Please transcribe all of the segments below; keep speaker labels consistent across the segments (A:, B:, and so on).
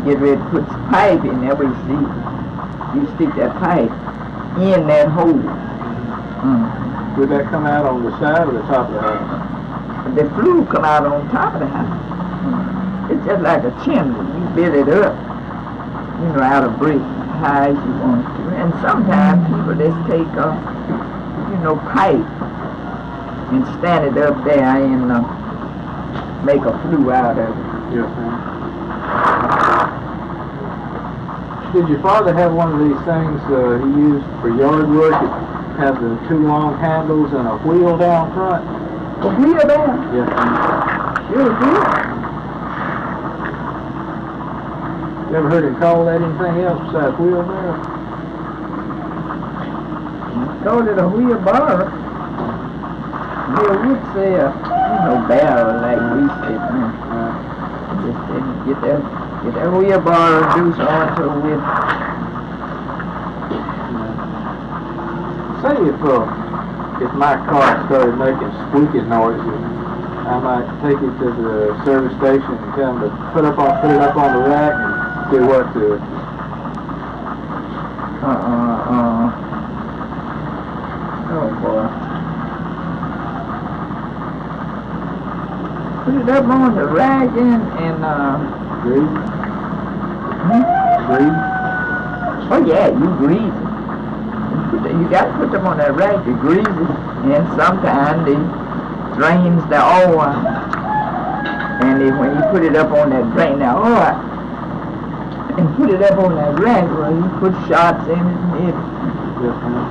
A: get ready to put some pipe in there, but you see, you stick that pipe in that hole.
B: Would that come out on the side or the top of the house?
A: The flue come out on top of the house. It's just like a chimney. You build it up, you know, out of brick, high as you want to. And sometimes people just take a, you know, pipe and stand it up there and make a flue out of it.
B: Yes, ma'am. Did your father have one of these things he used for yard work? It had the two long handles and a wheel down front?
A: A wheel down?
B: Yes, ma'am.
A: Sure did.
B: You ever heard him call that anything else besides wheelbarrow?
A: Called it a wheelbarrow. You would say a, you know, barrel like we said. Just get that wheelbarrow juice onto it with.
B: Say if my car started making squeaking noises, I might take it to the service station and tell them to put it up on the rack and see what to.
A: Oh boy. Put it up on the rack and
B: Grease? Grease?
A: Oh yeah, you grease it. You got to put them on that rack to grease it, and sometimes it drains the oil. And when you put it up on that drain the oil, and put it up on that rack, well, you put shots in it and everything.
B: Yes, ma'am.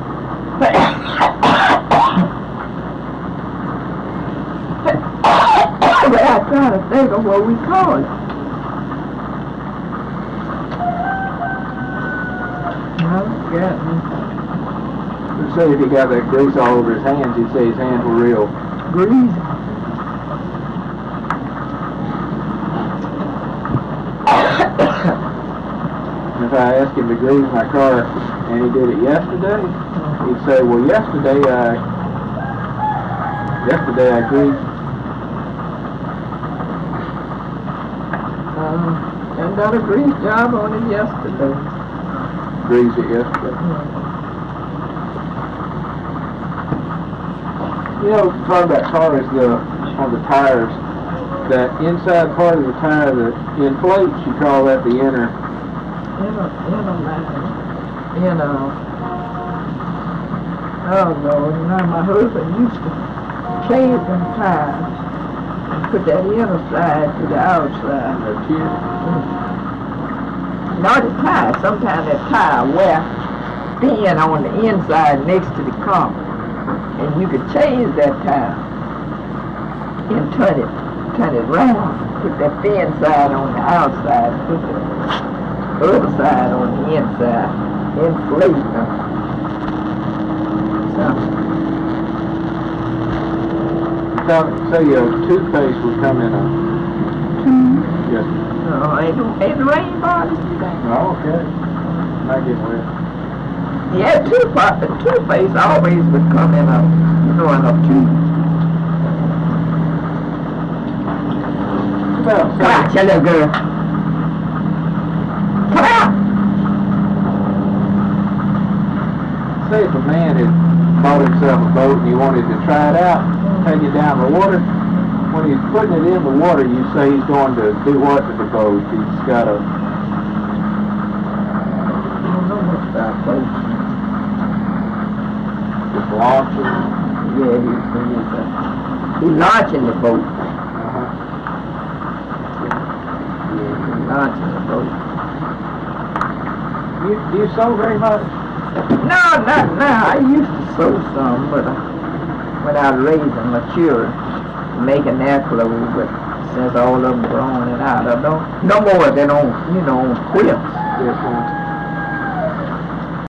A: But I try to think of what we call it.
B: Say if he got that grease all over his hands, he'd say his hands were real
A: greasy.
B: If I asked him to grease my car and he did it yesterday, he'd say, well, yesterday I greased.
A: And done a grease job on it yesterday.
B: Greased it yesterday. You know, talking about cars, on the tires, that inside part of the tire that inflates, you call that the inner.
A: Oh Lord, my husband used to shave them tires and put that inner side to the outside. Not the tire, sometimes that tire wear thin on the inside next to the car. And you could change that tire and turn it round. Put that thin side on the outside, put the other side on the inside, inflate them.
B: So say your toothpaste would come in a
A: tube.
B: Yes.
A: No, ain't the rain bottle today.
B: Oh, okay. Not getting wet.
A: Yeah, toothpaste always would come in a tube.
B: Well,
A: Come out, you little girl. Come out!
B: Say if a man had bought himself a boat and he wanted to try it out, take it down the water. When he's putting it in the water, you say he's going to do what to the boat? He's got a...
A: I don't know much about boats.
B: Just launching.
A: Yeah, he's launching the boat. Launching the boat.
B: Do you sew very much?
A: No, not now. I used to sew some, but when I was raising my children, making their clothes, but since all of them grown and out, I don't, no more than on, on quilts.
B: Yes, ma'am.